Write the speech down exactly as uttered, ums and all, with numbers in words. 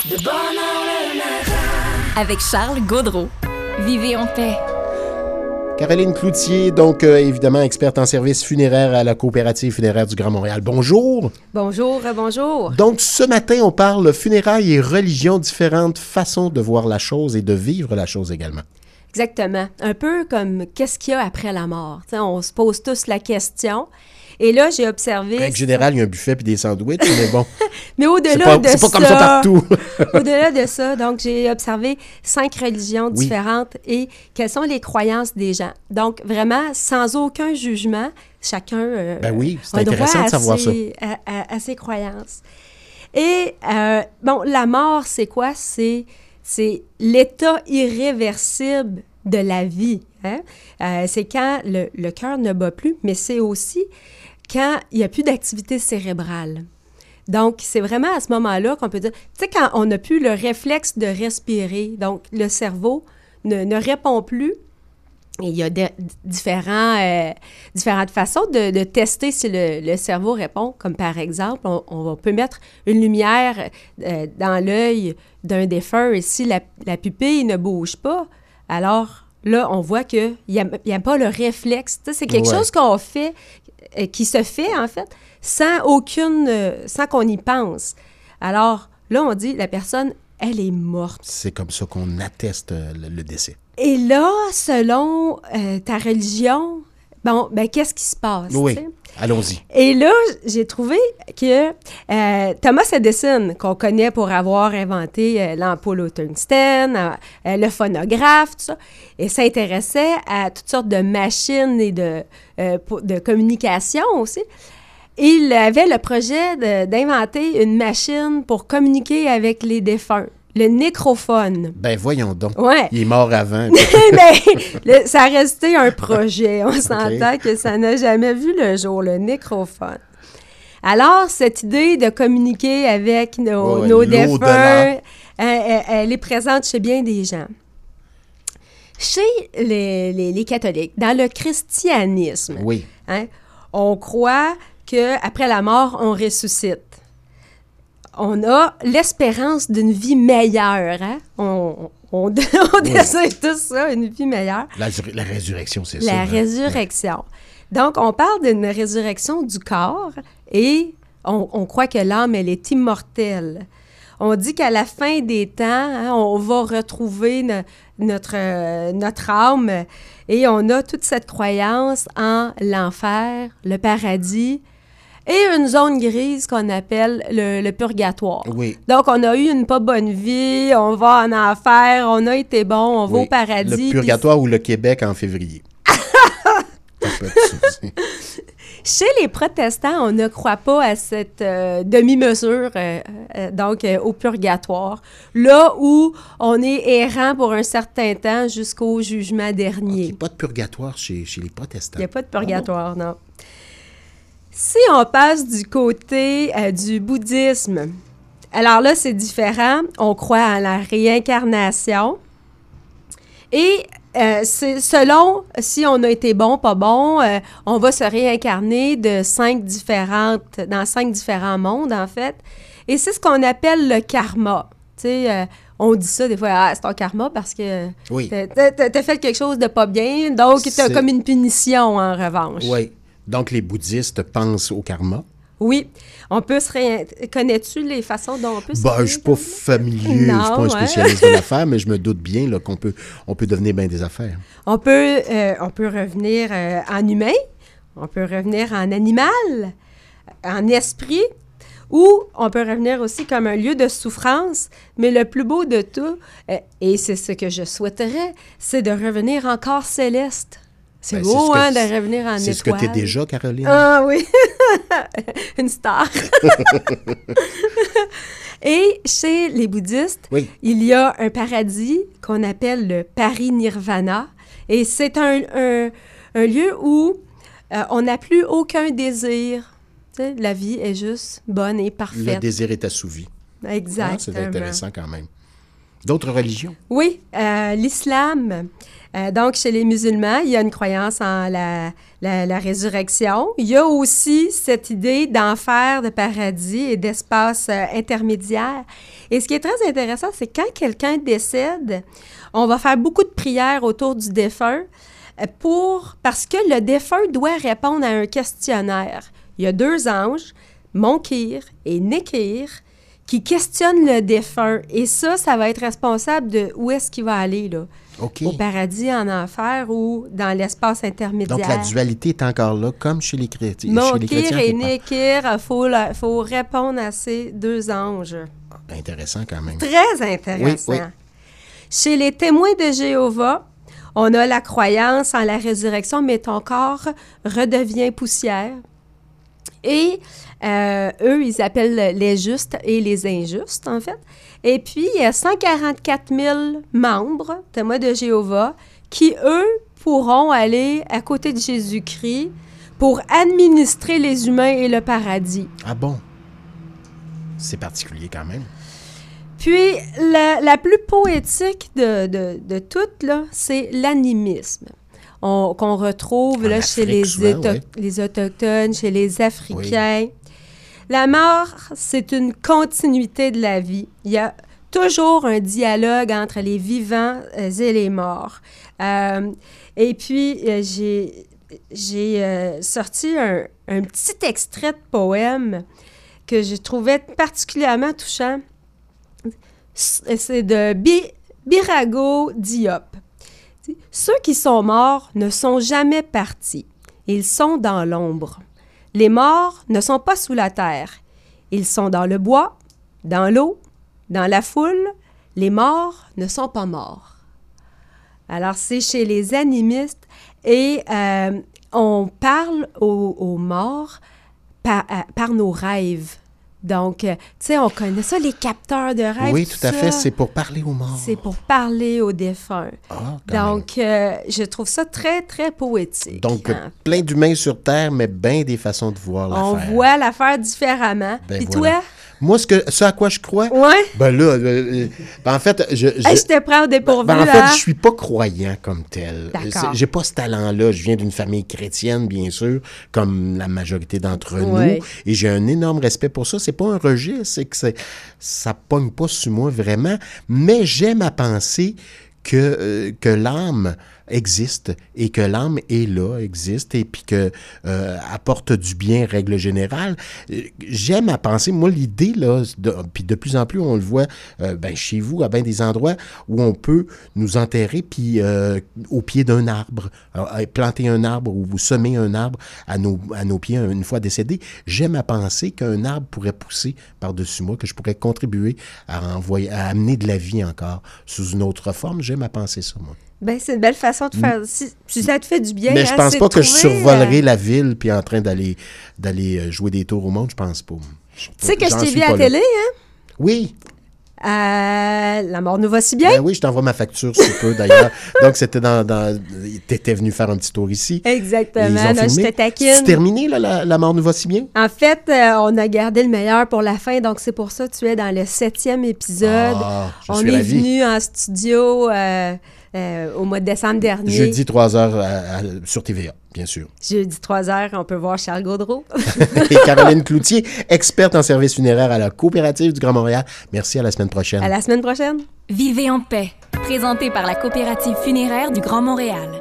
De bonheur le matin. Avec Charles Gaudreault. Vivez en paix. Caroline Cloutier, donc euh, évidemment experte en services funéraires à la Coopérative funéraire du Grand Montréal. Bonjour. Bonjour, bonjour. Donc ce matin, on parle funérailles et religions, différentes façons de voir la chose et de vivre la chose également. Exactement. Un peu comme qu'est-ce qu'il y a après la mort. T'sais, on se pose tous la question. Et là, j'ai observé... En général, il y a un buffet puis des sandwichs, mais bon. Mais au-delà c'est pas, de c'est pas ça... comme ça partout. Au-delà de ça, donc, j'ai observé cinq religions oui. différentes et quelles sont les croyances des gens. Donc, vraiment, sans aucun jugement, chacun euh, ben oui, c'est a intéressant droit de savoir à ses, ça. À, à, à ses croyances. Et, euh, bon, la mort, c'est quoi? C'est, c'est l'état irréversible de la vie. Hein? Euh, c'est quand le, le cœur ne bat plus, mais c'est aussi quand il n'y a plus d'activité cérébrale. Donc, c'est vraiment à ce moment-là qu'on peut dire, tu sais, quand on n'a plus le réflexe de respirer, donc le cerveau ne, ne répond plus. Et il y a de, différents, euh, différentes façons de, de tester si le, le cerveau répond, comme par exemple, on, on peut mettre une lumière euh, dans l'œil d'un défunt et si la, la pupille ne bouge pas, alors là, on voit qu'il n'y a, y a pas le réflexe. Tu sais, c'est quelque ouais. chose qu'on fait, euh, qui se fait en fait, sans aucune, euh, sans qu'on y pense. Alors là, on dit, la personne, elle est morte. C'est comme ça qu'on atteste le, le décès. Et là, selon euh, ta religion, bon, ben qu'est-ce qui se passe? Oui, t'sais? Allons-y. Et là, j'ai trouvé que euh, Thomas Edison, qu'on connaît pour avoir inventé euh, l'ampoule au tungstène, euh, le phonographe, tout ça, et s'intéressait à toutes sortes de machines et de, euh, pour, de communication aussi. Il avait le projet de, d'inventer une machine pour communiquer avec les défunts. Le nécrophone. Ben voyons donc. Ouais. Il est mort avant. Mais le, ça a resté un projet. On s'entend que ça n'a jamais vu le jour, le nécrophone. Alors, cette idée de communiquer avec nos, ouais, nos défunts, elle, elle est présente chez bien des gens. Chez les, les, les catholiques, dans le christianisme, oui. hein, on croit qu'après la mort, on ressuscite. On a l'espérance d'une vie meilleure. Hein? On, on, on oui. désire tout ça, une vie meilleure. La, la résurrection, c'est la ça. La résurrection. Hein? Donc, on parle d'une résurrection du corps et on, on croit que l'âme, elle est immortelle. On dit qu'à la fin des temps, hein, on va retrouver ne, notre, euh, notre âme et on a toute cette croyance en l'enfer, le paradis, et une zone grise qu'on appelle le, le purgatoire. Oui. Donc, on a eu une pas bonne vie, on va en enfer, on a été bon, on oui. va au paradis. Le purgatoire puis... ou le Québec en février. Chez les protestants, on ne croit pas à cette euh, demi-mesure, euh, euh, donc euh, au purgatoire, là où on est errant pour un certain temps jusqu'au jugement dernier. Okay, pas de purgatoire chez, chez les protestants. Il n'y a pas de purgatoire, oh. non. Si on passe du côté euh, du bouddhisme, alors là, c'est différent. On croit à la réincarnation. Et euh, c'est selon si on a été bon, pas bon, euh, on va se réincarner de cinq différentes, dans cinq différents mondes, en fait. Et c'est ce qu'on appelle le karma. Tu sais, euh, on dit ça des fois, ah, c'est ton karma parce que oui. t'as, t'as, t'as fait quelque chose de pas bien, donc t'as c'est... comme une punition en revanche. Oui. Donc, les bouddhistes pensent au karma. Oui. On peut se ré... Connais-tu les façons dont on peut se ben, je ne suis pas familier, je ne suis pas un spécialiste ouais. de l'affaire, mais je me doute bien là, qu'on peut, on peut devenir bien des affaires. On peut, euh, on peut revenir euh, en humain, on peut revenir en animal, en esprit, ou on peut revenir aussi comme un lieu de souffrance, mais le plus beau de tout, euh, et c'est ce que je souhaiterais, c'est de revenir en corps céleste. C'est ben, beau, c'est hein, de revenir en c'est étoile. C'est ce que tu es déjà, Caroline. Ah oui, une star. Et chez les bouddhistes, oui. il y a un paradis qu'on appelle le parinirvana. Et c'est un, un, un lieu où euh, on n'a plus aucun désir. Tu sais, la vie est juste bonne et parfaite. Le désir est assouvi. Exactement. Ah, c'est intéressant quand même. D'autres religions? Oui, euh, l'islam. Euh, donc, chez les musulmans, il y a une croyance en la, la, la résurrection. Il y a aussi cette idée d'enfer, de paradis et d'espace euh, intermédiaire. Et ce qui est très intéressant, c'est quand quelqu'un décède, on va faire beaucoup de prières autour du défunt euh, pour, parce que le défunt doit répondre à un questionnaire. Il y a deux anges, Monkir et Nekir, qui questionnent le défunt. Et ça, ça va être responsable de où est-ce qu'il va aller, là. OK. Au paradis, en enfer ou dans l'espace intermédiaire. Donc, la dualité est encore là, comme chez les, chréti- chez les Monkir chrétiens. et quelque part. Nekir, il faut, la- faut répondre à ces deux anges. Intéressant quand même. Très intéressant. Oui, oui. Chez les témoins de Jéhovah, on a la croyance en la résurrection, mais ton corps redevient poussière. Et euh, eux, ils appellent les justes et les injustes, en fait. Et puis, il y a cent quarante-quatre mille membres, témoins de Jéhovah, qui, eux, pourront aller à côté de Jésus-Christ pour administrer les humains et le paradis. Ah bon? C'est particulier quand même. Puis, la, la plus poétique de, de, de toutes, là, c'est l'animisme. On- qu'on retrouve En là, Afrique, chez les, souvent, Auto- ouais. les Autochtones, chez les Africains. La mort, c'est une continuité de la vie. Il y a toujours un dialogue entre les vivants euh, et les morts. Euh, et puis, euh, j'ai, j'ai euh, sorti un, un petit extrait de poème que je trouvais particulièrement touchant. C'est de Bi- Birago Diop. Ceux qui sont morts ne sont jamais partis. Ils sont dans l'ombre. Les morts ne sont pas sous la terre. Ils sont dans le bois, dans l'eau, dans la foule. Les morts ne sont pas morts. Alors, c'est chez les animistes et euh, on parle aux, aux morts par, à- par nos rêves. Donc, euh, tu sais, on connaît ça, les capteurs de rêves. Oui, tout à ça. fait. C'est pour parler aux morts. C'est pour parler aux défunts. Ah, quand Donc, euh, je trouve ça très, très poétique. Donc, hein. plein d'humains sur Terre, mais bien des façons de voir On l'affaire. voit l'affaire différemment. Ben Puis voilà. Moi, ce, que, ce à quoi je crois, toi? Ouais. ben là, euh, euh, ben en fait, je... je Hey, je te prends au dépourvu, ben en fait, hein? je suis pas croyant comme tel. D'accord. C'est- J'ai pas ce talent-là. Je viens d'une famille chrétienne, bien sûr, comme la majorité d'entre Ouais. nous. Et j'ai un énorme respect pour ça. C'est pas un rejet, c'est que c'est, ça pogne pas sur moi vraiment. Mais j'aime à penser que, euh, que l'âme existe et que l'âme est là, existe et puis que euh, apporte du bien, règle générale. Euh, J'aime à penser, moi, l'idée, là, de, puis de plus en plus, on le voit euh, ben, chez vous, à bien des endroits où on peut nous enterrer puis euh, au pied d'un arbre, euh, planter un arbre ou semer un arbre à nos, à nos pieds une fois décédés. J'aime à penser qu'un arbre pourrait pousser par-dessus moi, que je pourrais contribuer à, envoyer, à amener de la vie encore sous une autre forme. J'aime à penser ça, moi. Ben, c'est une belle façon de faire. Si, si ça te fait du bien. Mais je hein, pense c'est pas de que je trouver, survolerai euh, la ville puis en train d'aller d'aller euh, jouer des tours au monde, je pense pas. Je- Tu sais que je j'en t'ai suis vu à pas la là. télé, hein? Oui, Euh, la mort nous va si bien. ben oui, je t'envoie ma facture sous peu d'ailleurs. Donc c'était dans, dans t'étais venu faire un petit tour ici. Et ils Exactement. ont Non, je filmé. te taquine. C'est terminé là, la, la mort nous va si bien. En fait, euh, on a gardé le meilleur pour la fin, donc c'est pour ça que tu es dans le septième épisode. Ah, je on suis est ravi. venu en studio euh, euh, au mois de décembre dernier. Jeudi trois heures à- à- sur T V A, bien sûr. Jeudi trois heures, on peut voir Charles Gaudreau. Et Caroline Cloutier, experte en service funéraire à la Coopérative du Grand Montréal. Merci, à la semaine prochaine. À la semaine prochaine. Vivez en paix. Présenté par la Coopérative funéraire du Grand Montréal.